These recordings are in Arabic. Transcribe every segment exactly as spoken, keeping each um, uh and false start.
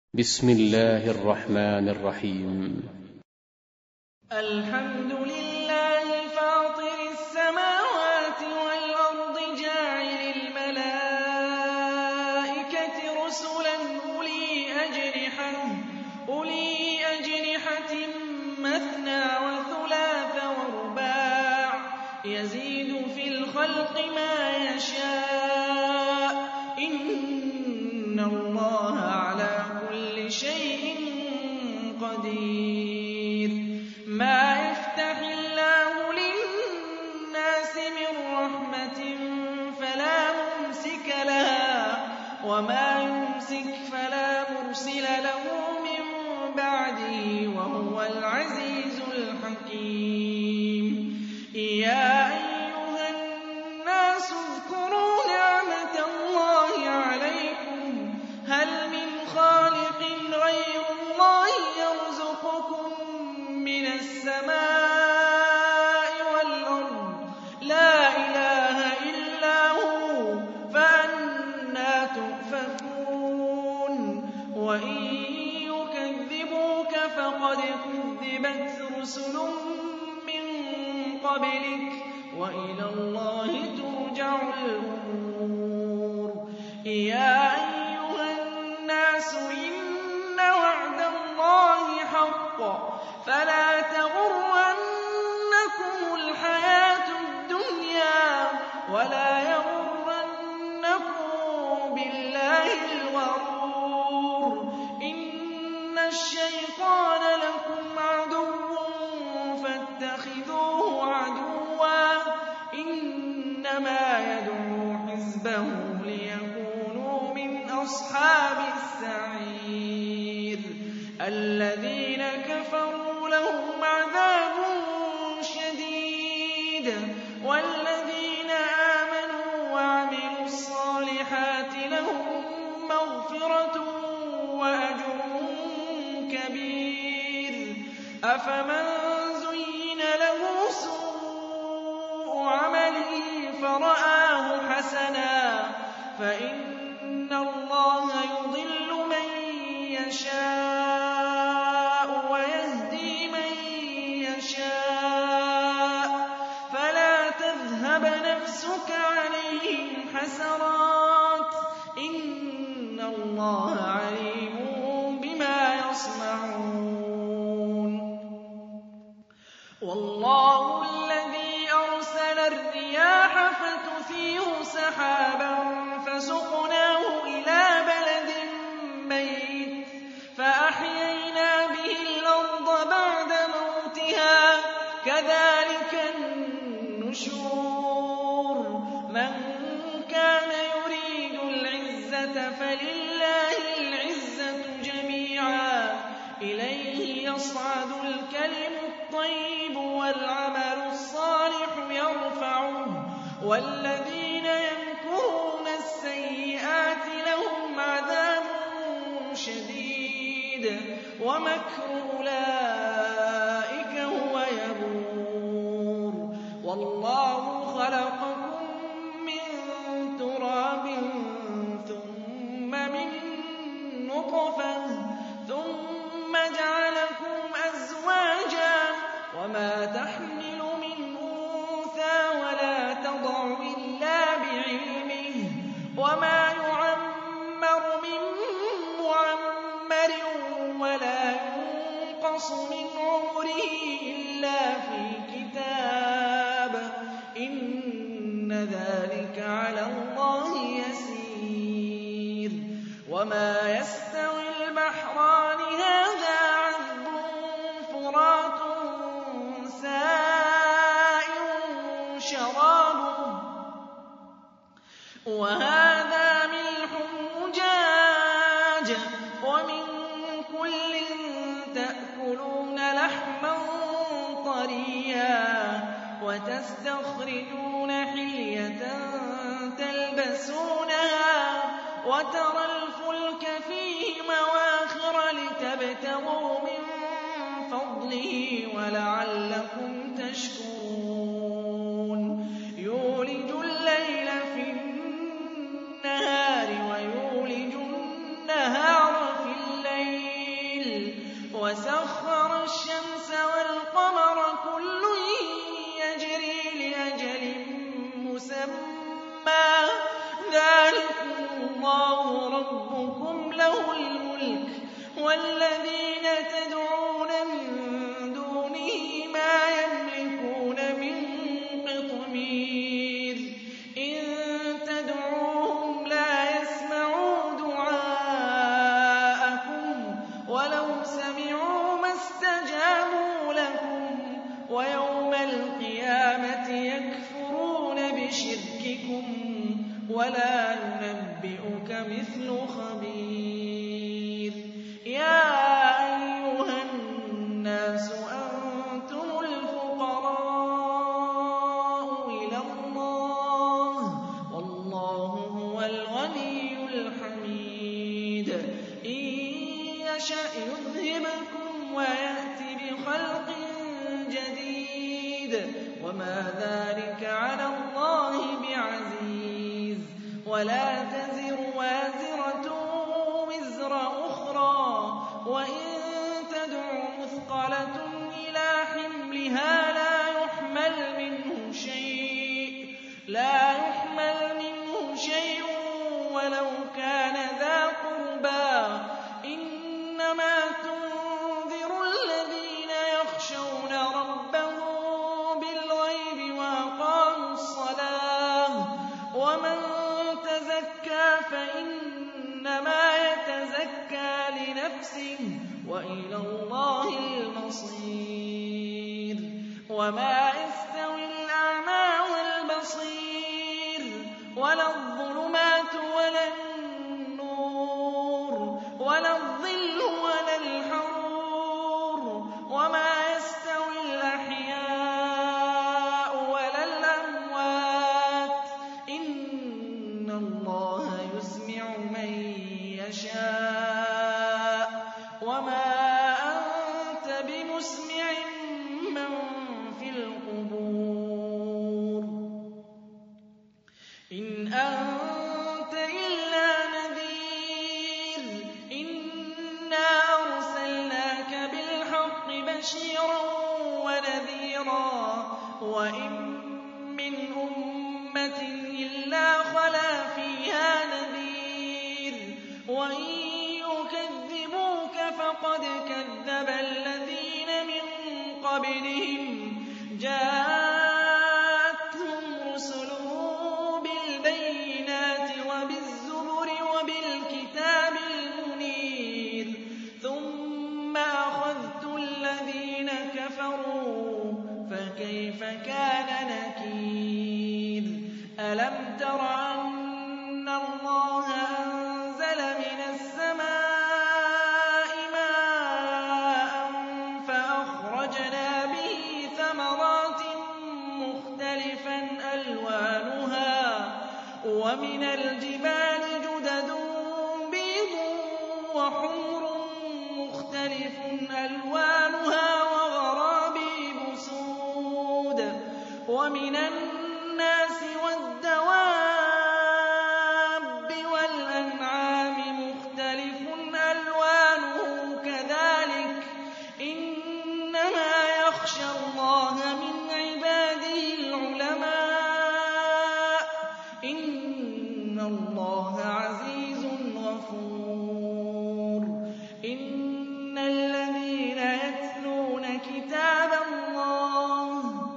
بسم الله الرحمن الرحيم. الحمد لله فاطر السماوات والأرض جاعل الملائكة رسلا أولي أجنحة أولي أجنحة مثنى وثلاث ورباع يزيد في الخلق ما يشاء إن الله على كل شيء قدير. ما يفتح الله للناس من رحمة فلا ممسك لها وما يمسك فلا مرسل له من بعده وهو العزيز الحكيم. يا أيها الناس اذكروا نعمة الله عليكم هل من خالق غير الله يرزقكم من السماء والأرض لا إله إلا هو فأنى تؤفكون. وإن يكذبوك فقد كذبت رسل من قبلك وإلى الله ترجع الأمور. يا أيها الناس إن وعد الله حق فلا تغرنكم الحياة الدنيا ولا يغرنكم بالله الغرور. إن الشيطان لكم عدو فاتخذوه عدوا إنما يدعو حزبه ليكونوا من أصحاب السعير. الذين كفروا لهم عذاب شديد والذين آمنوا وعملوا الصالحات لهم مغفرة وأجر كبير. أفمن زين له سوء عمله فرآه حسنا فإن الله يضل من يشاء ويهدي من يشاء فلا تذهب نفسك عليهم حسرات إن الله عليم بما يصنعون. والله الذي أرسل الرياح فتثير سحابا فسقناه إلى بلد ميت فأحيينا به الأرض بعد موتها كذلك النشور. من كان يريد العزة فلله العزة جميعا إليه يصعد الكلم الطيب والعمل الصالح يرفعه والذين يمكرون السيئات لهم عذاب شديد ومكر أولئك هو يبور. والله خلقكم من تراب ثم من نطفة ثم جعلكم أزواجا وما تحمل من أنثى ولا تضع إلا بعلمه وما يعمر من معمر ولا ينقص من عمره إلا في كتاب إن ذلك على الله يسير. وما يستوي البحران هذا عذب فرات سائغ شرابه وهذا ملح أجاج ومن كل تأكلون لحما طريا وتستخرجون حلية تلبسونها وترى الفلك فيه مواخر لتبتغوا من فضله ولعلكم تشكرون. يولج الليل في النهار ويولج النهار في الليل وَسَخَّرَ الشَّمْسَ وَالْقَمَرَ كُلٌّ يَجْرِي لِأَجَلٍ مُّسَمًّى ۚ ذَٰلِكُمُ اللَّهُ رَبُّكُمْ لَهُ الْمُلْكُ ۚ وَالَّذِينَ تَدْعُونَ مِن دُونِهِ مَا يَمْلِكُونَ مِن قِطْمِيرٍ إِن تَدْعُوهُمْ لَا يَسْمَعُوا دُعَاءَكُمْ وَلَوْ سَمِعُوا مَا اسْتَجَابُوا لَكُمْ ۖ وَيَوْمَ الْقِيَامَةِ يَكْفُرُونَ بِشِرْكِكُمْ ۚ وَلَا يُنَبِّئُكَ مِثْلُ خَبِيرٍ يَا أَيُّهَا النَّاسُ أَنتُمُ الْفُقَرَاءُ إِلَى اللَّهِ ۖ وَاللَّهُ هُوَ الْغَنِيُّ الْحَمِيدُ إِن يَشَأْ يُذْهِبْكُمْ وَيَأْتِ بِخَلْقٍ جَدِيدٍ ۚ وَمَا ذَٰلِكَ عَلَى اللَّهِ بِعَزِيزٍ وَلَا تَزِرُ وَازِرَةٌ وِزْرَ أُخْرَىٰ ۚ وَإِن تَدْعُ مُثْقَلَةٌ إِلَىٰ حِمْلِهَا لَا يُحْمَلْ مِنْهُ شَيْءٌ وَلَوْ كَانَ ذَا قُرْبَىٰ ۗ إِنَّمَا تُنذِرُ الَّذِينَ يَخْشَوْنَ رَبَّهُم بِالْغَيْبِ وَأَقَامُوا الصَّلَاةَ ۚ وَمَن تَزَكَّىٰ فَإِنَّمَا يَتَزَكَّىٰ لِنَفْسِهِ ۚ وَإِلَى اللَّهِ الْمَصِيرُ وَمَا يَسْتَوِي الْأَعْمَىٰ وَالْبَصِيرُ وَلَا الظُّلُمَاتُ وَلَا النُّورُ وَلَا الظِّلُّ وَلَا الْحَرُورُ وَمَا يَسْتَوِي الْأَحْيَاءُ وَلَا الْأَمْوَاتُ ۚ إِنَّ اللَّهَ يُسْمِعُ مَن يَشَاءُ ۖ وَمَا أَنتَ بِمُسْمِعٍ مَّن فِي الْقُبُورِ إِنْ أَنتَ إِلَّا نَذِيرٌ إِنَّا أَرْسَلْنَاكَ بِالْحَقِّ بَشِيرًا وَنَذِيرًا ۚ وَإِن مِّنْ أُمَّةٍ إِلَّا خَلَا فِيهَا نَذِيرٌ ۚ وَإِن يُكَذِّبُوكَ فَقَدْ كَذَّبَ الَّذِينَ مِن قَبْلِهِمْ جَاءَتْهُمْ رُسُلُهُم بِالْبَيِّنَاتِ وَبِالزُّبُرِ وَبِالْكِتَابِ الْمُنِيرِ ثُمَّ أَخَذْتُ الَّذِينَ كَفَرُوا فَكَيْفَ كَانَ نَكِيرِ أَلَمْ تَرَ أَنَّ اللَّهَ أَنزَلَ مِنَ السَّمَاءِ مَاءً فَأَخْرَجْنَا بِهِ ثَمَرَاتٍ مُّخْتَلِفًا أَلْوَانُهَا ۚ وَمِنَ الْجِبَالِ جُدَدٌ بِيضٌ وَحُمْرٌ مُّخْتَلِفٌ أَلْوَانُهَا وَغَرَابِيبُ سُودٌ ۗ وَمِنَ النَّاسِ وَالدَّوَابِّ وَالْأَنْعَامِ مُخْتَلِفٌ أَلْوَانُهُ كَذَٰلِكَ ۗ إِنَّمَا يَخْشَى اللَّهَ مِنْ عِبَادِهِ الْعُلَمَاءُ ۗ إِنَّ اللَّهَ عَزِيزٌ غَفُورٌ إِنَّ الَّذِينَ يَتْلُونَ كِتَابَ اللَّهِ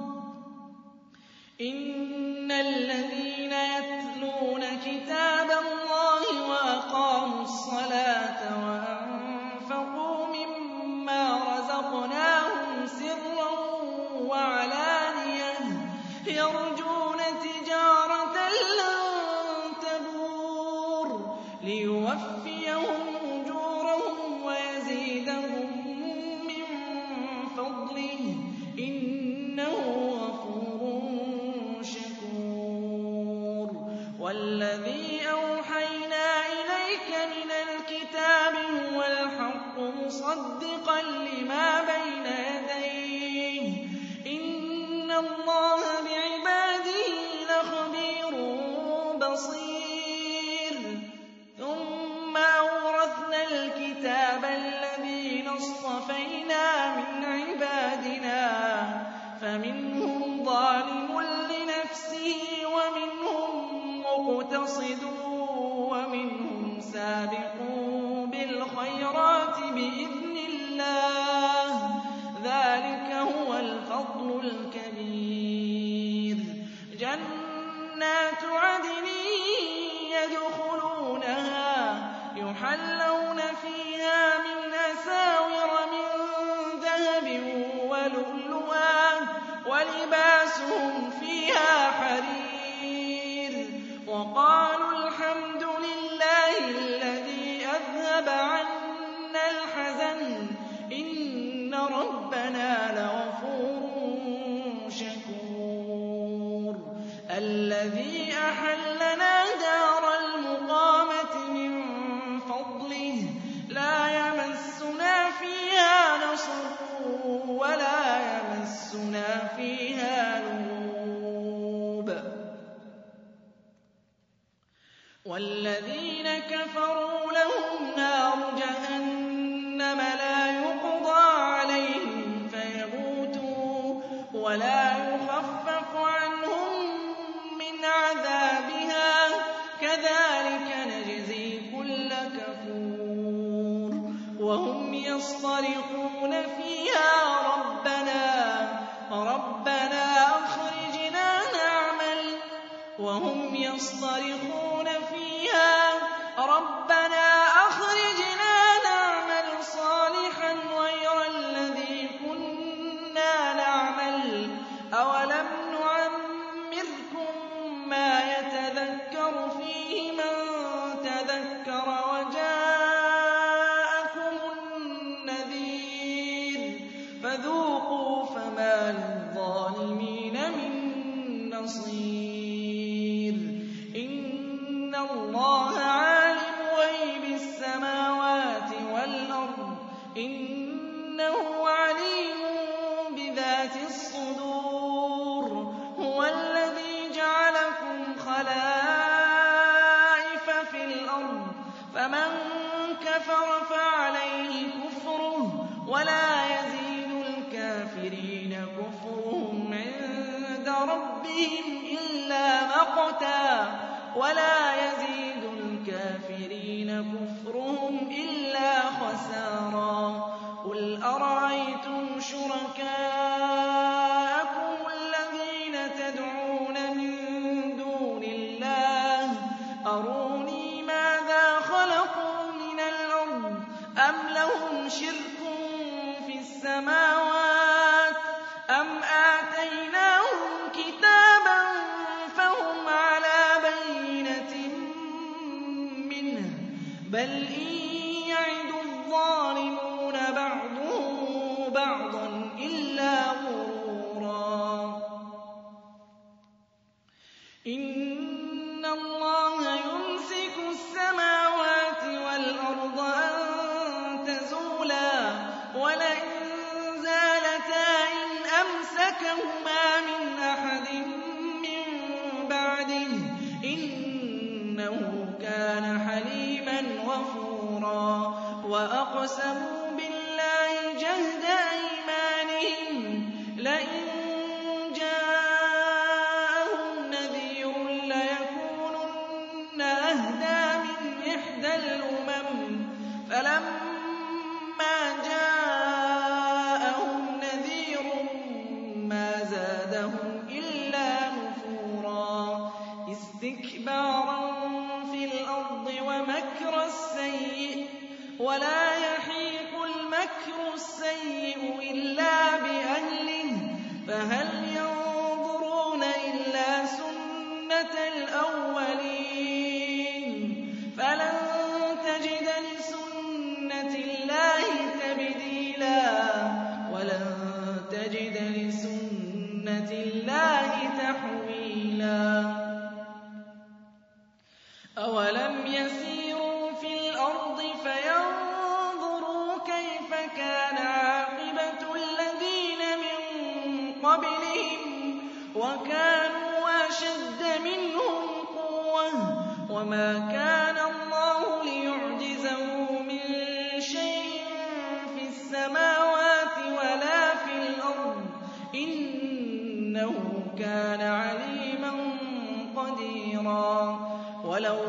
إِنَّ الَّذِينَ يَتْلُونَ كِتَابَ اللَّهِ وَأَقَامُوا الصَّلَاةَ وَأَنفَقُوا مِمَّا رَزَقْنَاهُمْ سِرًّا وَعَلَانِيَةً يَرْجُونَ تِجَارَةً لَّن تَبُورَ لِيُوَفِّيَهُمْ أُجُورَهُمْ وَيَزِيدَهُم مِّن فَضْلِهِ ۚ إِنَّهُ غَفُورٌ شَكُورٌ وَالَّذِي أَوْحَيْنَا إِلَيْكَ مِنَ الْكِتَابِ هُوَ الْحَقُّ مُصَدِّقًا لِّمَا بَيْنَ يَدَيْهِ ۗ إِنَّ اللَّهَ بِعِبَادِهِ لَخَبِيرٌ بَصِيرٌ ثُمَّ أَوْرَثْنَا الْكِتَابَ الَّذِينَ اصْطَفَيْنَا مُقْتَصِدٌ وَمِنْهُمْ سَابِقٌ بِالْخَيْرَاتِ بِإِذْنِ اللَّهِ ۚ ذَٰلِكَ هُوَ الْفَضْلُ الْكَبِيرُ. جَنَّاتُ عَدْنٍ يَدْخُلُونَهَا يُحَلَّوْنَ فِيهَا مِنْ أَسَاوِرَ مِن ذَهَبٍ وَلُؤْلُؤًا وَلِبَاسُهُمْ فِيهَا حَرِيرٌ. وَقَالُوا الْحَمْدُ لِلَّهِ الَّذِي أَذْهَبَ عَنَّا الْحَزَنَ إِنَّ رَبَّنَا لَغَفُورٌ شَكُورٌ. الَّذِي أَحَلَّنَا دَارَ الْمُقَامَةِ مِن فَضْلِهِ لَا يَمَسُّنَا فِيهَا نَصَبٌ وَلَا يَمَسُّنَا فِيهَا لُغُوبٌ. وَالَّذِينَ كَفَرُوا لَهُمْ نَارُ جَهَنَّمَ لَا يُقْضَىٰ عَلَيْهِمْ فَيَمُوتُوا وَلَا يُخَفَّفُ عَنْهُم مِّنْ عَذَابِهَا ۚ كَذَٰلِكَ نَجْزِي كُلَّ كَفُورٍ. وَهُمْ يَصْطَرِخُونَ فِيهَا رَبَّنَا رَبَّنَا أَخْرِجْنَا نَعْمَلْ وَهُمْ يَصْطَرِخُونَ فِيهَا رَبَّنَا أَخْرِجْنَا نَعْمَلْ صَالِحًا غَيْرَ الَّذِي كُنَّا نَعْمَلْ أَوَلَمْ نُعَمِّرْكُم مَّا يَتَذَكَّرُ فِيهِ مَن تَذَكَّرَ وَجَاءَكُمُ النَّذِيرُ فَذُوقُوا فَمَا لِلظَّالِمِينَ مِن نَّصِيرٍ. إِنَّ اللَّهَ عَالِمُ غَيْبِ السَّمَاوَاتِ وَالْأَرْضِ ۚ إِنَّهُ عَلِيمٌ بِذَاتِ الصُّدُورِ. هُوَ الَّذِي جَعَلَكُمْ خَلَائِفَ فِي الْأَرْضِ ۚ فَمَن كَفَرَ فَعَلَيْهِ كُفْرُهُ ۖ وَلَا يَزِيدُ الْكَافِرِينَ كُفْرُهُمْ عِندَ رَبِّهِمْ إِلَّا مَقْتًا ۖ وَلَا يَزِيدُ الْكَافِرِينَ كُفْرُهُمْ إِلَّا خَسَارًا. قُلْ أَرَأَيْتُمْ شُرَكَاءَكُمُ الَّذِينَ تَدْعُونَ مِن دُونِ اللَّهِ أَرُونِي مَاذَا خَلَقُوا مِنَ الْأَرْضِ أَمْ لَهُمْ شِرْكٌ فِي السَّمَاوَاتِ أَمْ آتَيْنَاهُمْ كِتَابًا فَهُمْ عَلَىٰ بَيِّنَةٍ مِّنْهُ ۚ بَلْ إِن يَعِدُ الظَّالِمُونَ بَعْضُهُم بَعْضًا إِلَّا غُرُورًا. إِنَّ اللَّهَ يُمْسِكُ السَّمَاوَاتِ وَالْأَرْضَ أَن تَزُولَا وَلَئِن زَالَتَا إِنْ أَمْسَكَهُمَا مِنْ أَحَدٍ مِّن بَعْدِهِ ۚ إِنَّهُ كَانَ حَلِيمًا غَفُورًا. وَأَقْسَمُوا بِاللَّهِ جَهْدَ أَيْمَانِهِمْ لَئِن جَاءَهُمْ نَذِيرٌ لَّيَكُونُنَّ أَهْدَىٰ مِنْ إِحْدَى الْأُمَمِ فَلَمَّا جَاءَهُمْ نَذِيرٌ مَّا زَادَهُمْ إِلَّا نُفُورًا. اسْتِكْبَارًا فِي الْأَرْضِ وَمَكْرَ السَّيِّئِ ۚ وَلَا يَحِيقُ الْمَكْرُ السَّيِّئُ إِلَّا بِأَهْلِهِ ۚ فَهَلْ يَنظُرُونَ إِلَّا سُنَّتَ الْأَوَّلِينَ فَلَن تَجِدَ لِسُنَّةِ اللَّهِ تَبْدِيلًا وَلَن تَجِدَ لِسُنَّةِ اللَّهِ تَحْوِيلًا. أَوَلَمْ يَسِيرُوا فِي الْأَرْضِ فَيَنظُرُوا كَيْفَ كَانَ عَاقِبَةُ الَّذِينَ مِن قَبْلِهِمْ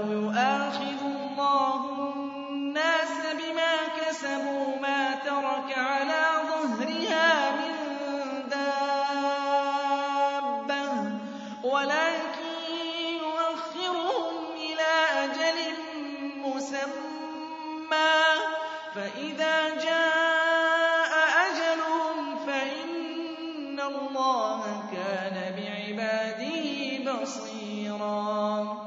وَلَوْ يُؤَاخِذُ اللَّهُ النَّاسَ بِمَا كَسَبُوا مَا تَرَكَ عَلَىٰ ظَهْرِهَا مِن دَابَّةٍ وَلَٰكِن يُؤَخِّرُهُمْ إِلَىٰ أَجَلٍ مُّسَمًّى ۖ فَإِذَا جَاءَ أَجَلُهُمْ فَإِنَّ اللَّهَ كَانَ بِعِبَادِهِ بَصِيرًا